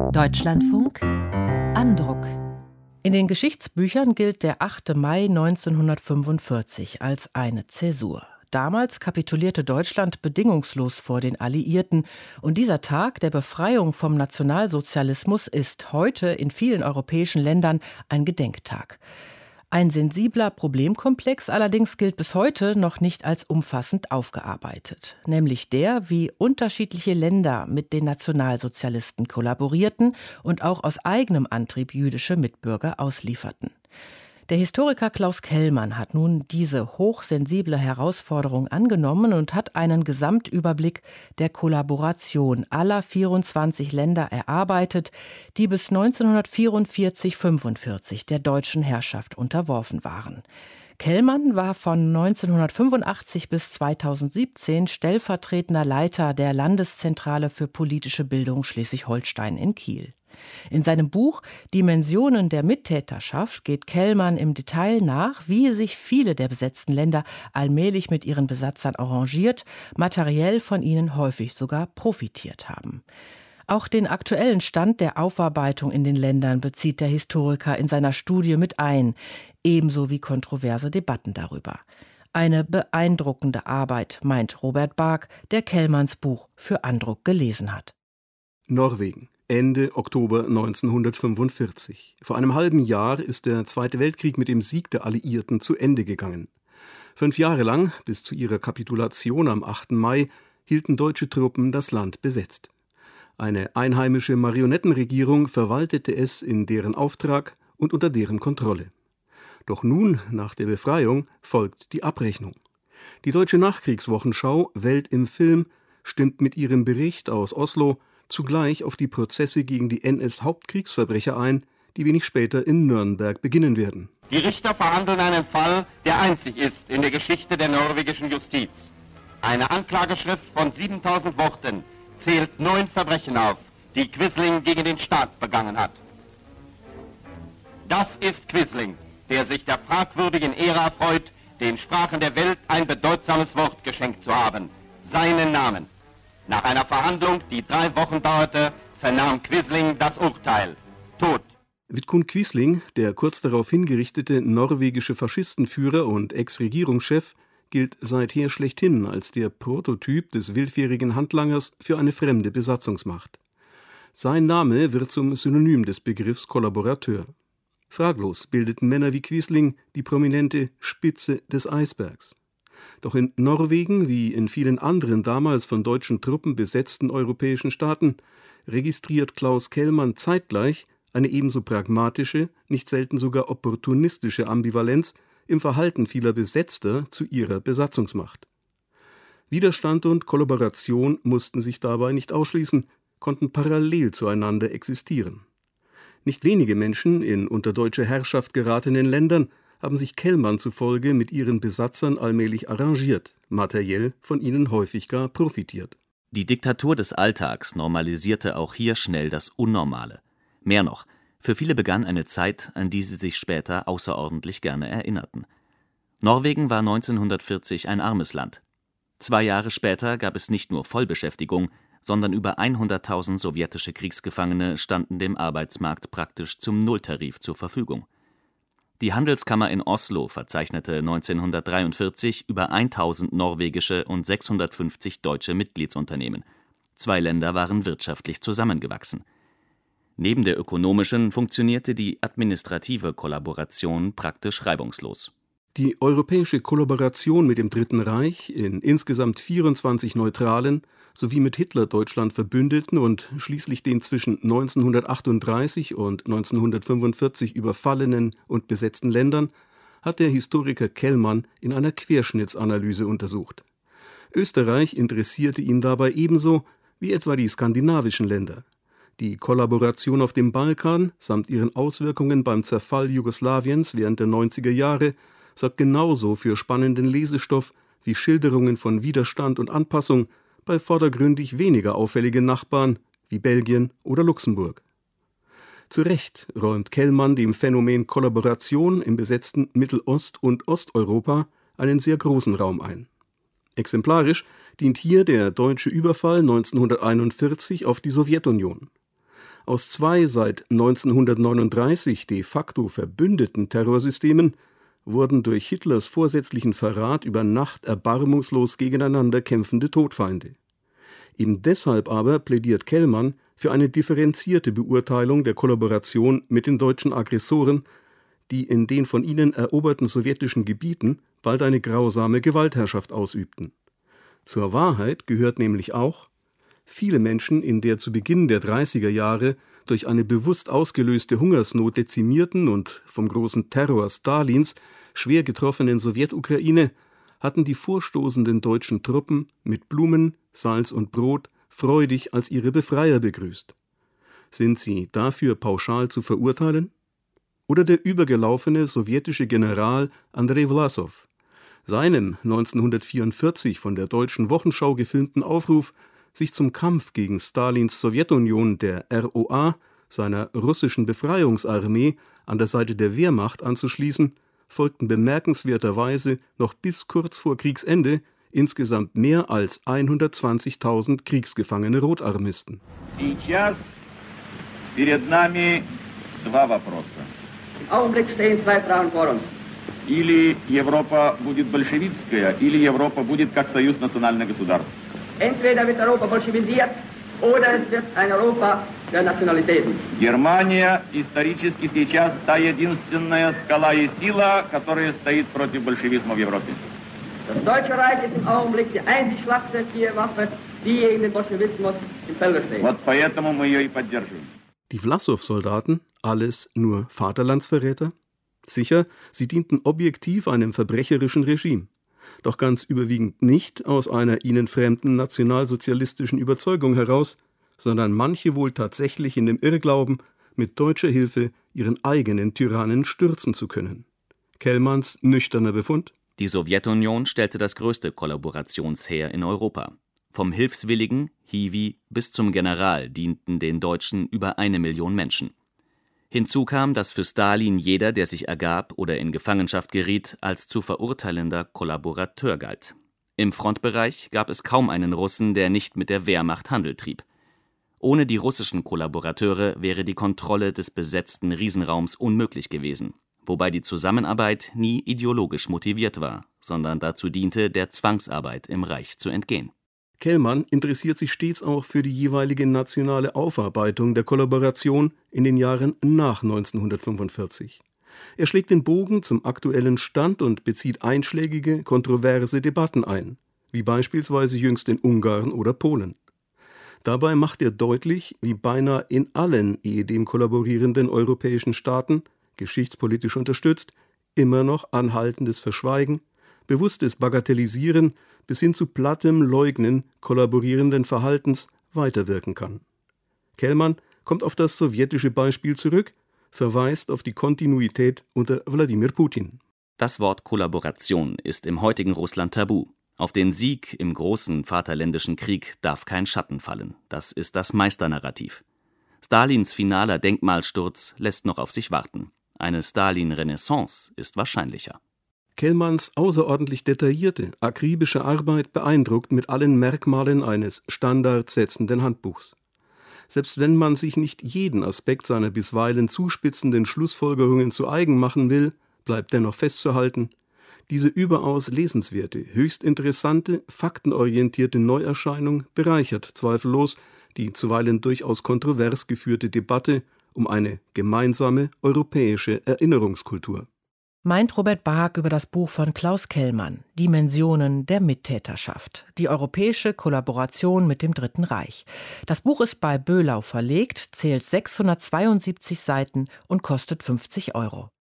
Deutschlandfunk Andruck. In den Geschichtsbüchern gilt der 8. Mai 1945 als eine Zäsur. Damals kapitulierte Deutschland bedingungslos vor den Alliierten. Und dieser Tag der Befreiung vom Nationalsozialismus ist heute in vielen europäischen Ländern ein Gedenktag. Ein sensibler Problemkomplex allerdings gilt bis heute noch nicht als umfassend aufgearbeitet. Nämlich der, wie unterschiedliche Länder mit den Nationalsozialisten kollaborierten und auch aus eigenem Antrieb jüdische Mitbürger auslieferten. Der Historiker Klaus Kellmann hat nun diese hochsensible Herausforderung angenommen und hat einen Gesamtüberblick der Kollaboration aller 24 Länder erarbeitet, die bis 1944/45 der deutschen Herrschaft unterworfen waren. Kellmann war von 1985 bis 2017 stellvertretender Leiter der Landeszentrale für politische Bildung Schleswig-Holstein in Kiel. In seinem Buch »Dimensionen der Mittäterschaft« geht Kellmann im Detail nach, wie sich viele der besetzten Länder allmählich mit ihren Besatzern arrangiert, materiell von ihnen häufig sogar profitiert haben. Auch den aktuellen Stand der Aufarbeitung in den Ländern bezieht der Historiker in seiner Studie mit ein, ebenso wie kontroverse Debatten darüber. Eine beeindruckende Arbeit, meint Robert Bark, der Kellmanns Buch für Andruck gelesen hat. Norwegen. Ende Oktober 1945. Vor einem halben Jahr ist der Zweite Weltkrieg mit dem Sieg der Alliierten zu Ende gegangen. 5 Jahre lang, bis zu ihrer Kapitulation am 8. Mai, hielten deutsche Truppen das Land besetzt. Eine einheimische Marionettenregierung verwaltete es in deren Auftrag und unter deren Kontrolle. Doch nun, nach der Befreiung, folgt die Abrechnung. Die deutsche Nachkriegswochenschau Welt im Film stimmt mit ihrem Bericht aus Oslo zugleich auf die Prozesse gegen die NS-Hauptkriegsverbrecher ein, die wenig später in Nürnberg beginnen werden. Die Richter verhandeln einen Fall, der einzig ist in der Geschichte der norwegischen Justiz. Eine Anklageschrift von 7000 Worten zählt 9 Verbrechen auf, die Quisling gegen den Staat begangen hat. Das ist Quisling, der sich der fragwürdigen Ära freut, den Sprachen der Welt ein bedeutsames Wort geschenkt zu haben: seinen Namen. Nach einer Verhandlung, die 3 Wochen dauerte, vernahm Quisling das Urteil: Tod. Vidkun Quisling, der kurz darauf hingerichtete norwegische Faschistenführer und Ex-Regierungschef, gilt seither schlechthin als der Prototyp des willfährigen Handlangers für eine fremde Besatzungsmacht. Sein Name wird zum Synonym des Begriffs Kollaborateur. Fraglos bildeten Männer wie Quisling die prominente Spitze des Eisbergs. Doch in Norwegen, wie in vielen anderen damals von deutschen Truppen besetzten europäischen Staaten, registriert Klaus Kellmann zeitgleich eine ebenso pragmatische, nicht selten sogar opportunistische Ambivalenz im Verhalten vieler Besetzter zu ihrer Besatzungsmacht. Widerstand und Kollaboration mussten sich dabei nicht ausschließen, konnten parallel zueinander existieren. Nicht wenige Menschen in unter deutsche Herrschaft geratenen Ländern haben sich Kellmann zufolge mit ihren Besatzern allmählich arrangiert, materiell von ihnen häufig gar profitiert. Die Diktatur des Alltags normalisierte auch hier schnell das Unnormale. Mehr noch, für viele begann eine Zeit, an die sie sich später außerordentlich gerne erinnerten. Norwegen war 1940 ein armes Land. 2 Jahre später gab es nicht nur Vollbeschäftigung, sondern über 100.000 sowjetische Kriegsgefangene standen dem Arbeitsmarkt praktisch zum Nulltarif zur Verfügung. Die Handelskammer in Oslo verzeichnete 1943 über 1000 norwegische und 650 deutsche Mitgliedsunternehmen. 2 Länder waren wirtschaftlich zusammengewachsen. Neben der ökonomischen funktionierte die administrative Kollaboration praktisch reibungslos. Die europäische Kollaboration mit dem Dritten Reich in insgesamt 24 neutralen sowie mit Hitler-Deutschland verbündeten und schließlich den zwischen 1938 und 1945 überfallenen und besetzten Ländern hat der Historiker Kellmann in einer Querschnittsanalyse untersucht. Österreich interessierte ihn dabei ebenso wie etwa die skandinavischen Länder. Die Kollaboration auf dem Balkan samt ihren Auswirkungen beim Zerfall Jugoslawiens während der 90er Jahre sorgt genauso für spannenden Lesestoff wie Schilderungen von Widerstand und Anpassung bei vordergründig weniger auffälligen Nachbarn wie Belgien oder Luxemburg. Zu Recht räumt Kellmann dem Phänomen Kollaboration im besetzten Mittelost- und Osteuropa einen sehr großen Raum ein. Exemplarisch dient hier der deutsche Überfall 1941 auf die Sowjetunion. Aus zwei seit 1939 de facto verbündeten Terrorsystemen wurden durch Hitlers vorsätzlichen Verrat über Nacht erbarmungslos gegeneinander kämpfende Todfeinde. Eben deshalb aber plädiert Kellmann für eine differenzierte Beurteilung der Kollaboration mit den deutschen Aggressoren, die in den von ihnen eroberten sowjetischen Gebieten bald eine grausame Gewaltherrschaft ausübten. Zur Wahrheit gehört nämlich auch: Viele Menschen in der zu Beginn der 30er Jahre durch eine bewusst ausgelöste Hungersnot dezimierten und vom großen Terror Stalins schwer getroffenen Sowjetukraine hatten die vorstoßenden deutschen Truppen mit Blumen, Salz und Brot freudig als ihre Befreier begrüßt. Sind sie dafür pauschal zu verurteilen? Oder der übergelaufene sowjetische General Andrei Vlasov, seinem 1944 von der Deutschen Wochenschau gefilmten Aufruf, sich zum Kampf gegen Stalins Sowjetunion, der ROA, seiner russischen Befreiungsarmee, an der Seite der Wehrmacht anzuschließen, folgten bemerkenswerterweise noch bis kurz vor Kriegsende insgesamt mehr als 120.000 kriegsgefangene Rotarmisten. Im Augenblick stehen zwei Fragen vor uns. Или Европа будет большевистская, или Европа будет как союз национальных государств. Entweder wird Europa bolschewisiert, oder es wird ein Europa der Nationalitäten. Германия исторически сейчас та единственная скала и сила, которая стоит против большевизма в Европе. Das Deutsche Reich ist im Augenblick die einzig schlagkräftige Waffe, die gegen den Bolschewismus im Felde steht. Вот поэтому мы ее и поддерживаем. Die Vlasov-Soldaten, alles nur Vaterlandsverräter? Sicher, sie dienten objektiv einem verbrecherischen Regime, doch ganz überwiegend nicht aus einer ihnen fremden nationalsozialistischen Überzeugung heraus, sondern manche wohl tatsächlich in dem Irrglauben, mit deutscher Hilfe ihren eigenen Tyrannen stürzen zu können. Kellmanns nüchterner Befund: Die Sowjetunion stellte das größte Kollaborationsheer in Europa. Vom Hilfswilligen, Hiwi, bis zum General dienten den Deutschen über 1 Million Menschen. Hinzu kam, dass für Stalin jeder, der sich ergab oder in Gefangenschaft geriet, als zu verurteilender Kollaborateur galt. Im Frontbereich gab es kaum einen Russen, der nicht mit der Wehrmacht Handel trieb. Ohne die russischen Kollaborateure wäre die Kontrolle des besetzten Riesenraums unmöglich gewesen, wobei die Zusammenarbeit nie ideologisch motiviert war, sondern dazu diente, der Zwangsarbeit im Reich zu entgehen. Kellmann interessiert sich stets auch für die jeweilige nationale Aufarbeitung der Kollaboration in den Jahren nach 1945. Er schlägt den Bogen zum aktuellen Stand und bezieht einschlägige, kontroverse Debatten ein, wie beispielsweise jüngst in Ungarn oder Polen. Dabei macht er deutlich, wie beinahe in allen ehedem kollaborierenden europäischen Staaten, geschichtspolitisch unterstützt, immer noch anhaltendes Verschweigen, bewusstes Bagatellisieren bis hin zu plattem Leugnen kollaborierenden Verhaltens weiterwirken kann. Kellmann kommt auf das sowjetische Beispiel zurück, verweist auf die Kontinuität unter Wladimir Putin. Das Wort Kollaboration ist im heutigen Russland tabu. Auf den Sieg im großen Vaterländischen Krieg darf kein Schatten fallen. Das ist das Meisternarrativ. Stalins finaler Denkmalsturz lässt noch auf sich warten. Eine Stalin-Renaissance ist wahrscheinlicher. Kellmanns außerordentlich detaillierte, akribische Arbeit beeindruckt mit allen Merkmalen eines standardsetzenden Handbuchs. Selbst wenn man sich nicht jeden Aspekt seiner bisweilen zuspitzenden Schlussfolgerungen zu eigen machen will, bleibt dennoch festzuhalten: Diese überaus lesenswerte, höchst interessante, faktenorientierte Neuerscheinung bereichert zweifellos die zuweilen durchaus kontrovers geführte Debatte um eine gemeinsame europäische Erinnerungskultur. Meint Robert Bark über das Buch von Klaus Kellmann, Dimensionen der Mittäterschaft, die europäische Kollaboration mit dem Dritten Reich. Das Buch ist bei Böhlau verlegt, zählt 672 Seiten und kostet 50 €.